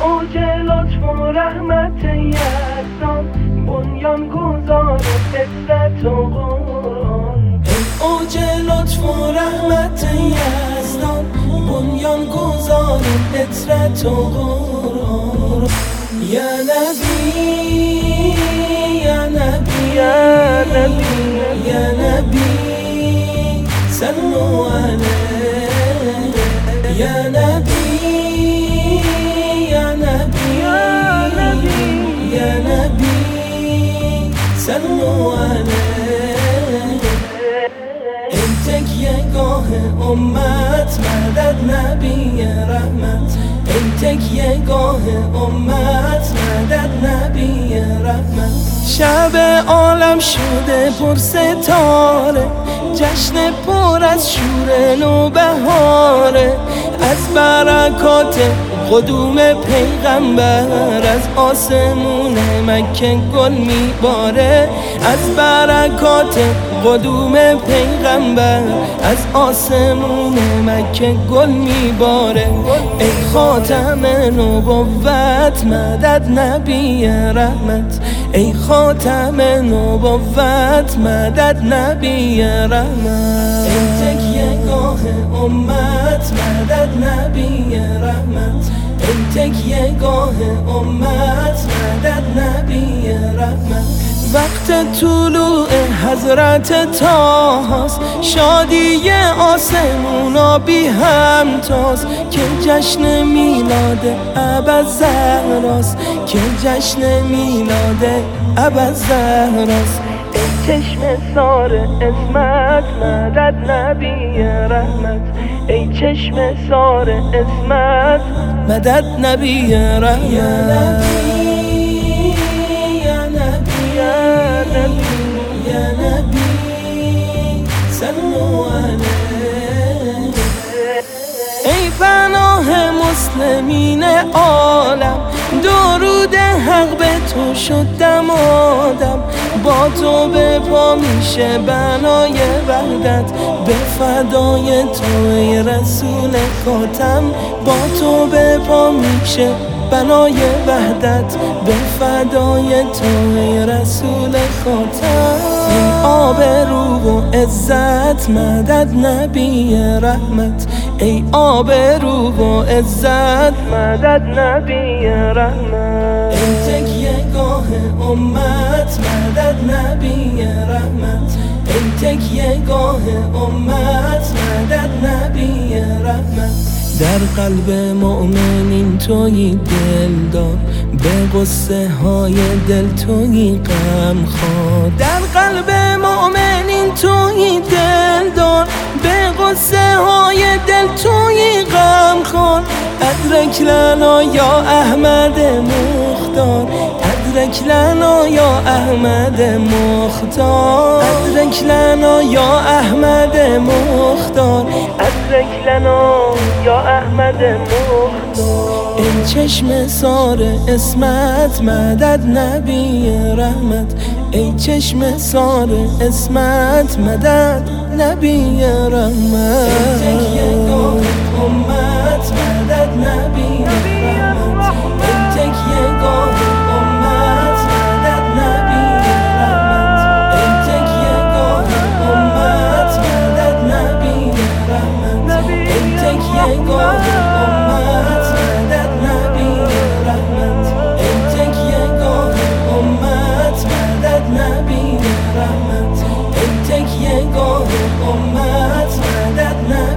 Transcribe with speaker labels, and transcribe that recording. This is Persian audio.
Speaker 1: اوج لطف و رحمت یزدان، بنیان گذار عزت و قرآن. ای اوج لطف و رحمت یزدان، بنیان گذار عزت و قرآن. یا نبی یا نبی یا نبی یا نبی صلوا علیه. یا نبی یا نبی یا نبی صلوا علیه. ای تکیه‌گاه امت مدد نبی رحمت، ای تکیه‌گاه امت مدد نبی رحمت. شب عالم شده پر ستاره، جشن پر از شور نوبهاره. از برکات قدوم پیغمبر از آسمون مکه گل میباره. از برکات قدوم پیغمبر از آسمون مکه گل میباره. ای خاتم نبوت مدد نبی رحمت، ای خاتم نبوت مدد نبی رحمت. ای تکیه‌گاه امت مدد نبی رحمت، ای تکیه‌گاه امت مدد نبی رحمت. وقت طلوع حضرت طاهاست، شادی آسمونا بی همتاست. که جشن میلاد ابوالزهراست، که جشن میلاد ابوالزهراست. ای چشم سار عصمت مدد نبی رحمت، ای چشم سار عصمت مدد نبی رحمت. یا نبی یا نبی یا نبی یا نبی صلوا علیه. ای پناه مسلمین عالم، درود حق به تو شد دمادم. با تو به پا میشه بنای وحدت، به فدای تو ای رسول خاتم. با تو به پا میشه بنای وحدت، به فدای تو ای رسول خاتم. ای آبرو و عزت مدد نبی رحمت، ای آبرو و عزت مدد نبی رحمت. ای تکیه‌گاه امت مدد نبی رحمت، ای تکیه‌گاه امت مدد نبی رحمت. در قلب مؤمنین تویی دلدار، به قصه های دل تویی غمخوار. در قلب مؤمنین تویی دلدار، به قصه های دل تویی غمخوار. ادرک لنا یا احمد مختار، ادرک لنا یا احمد مختار. ادرک لنا یا احمد مختار، ادرک لنا یا احمد مختار. ای چشم سار عصمت مدد نبی رحمت، ای چشم سار عصمت مدد نبی رحمت. ای تکیه‌گاه امت مدد نبی رحمت، ای تکیه‌گاه امت مدد نبی رحمت. ای تکیه‌گاه امت مدد نبی رحمت، ای تکیه‌گاه امت مدد نبی رحمت. ای تکیه‌گاه امت مدد نبی رحمت، ای تکیه‌گاه امت مدد نبی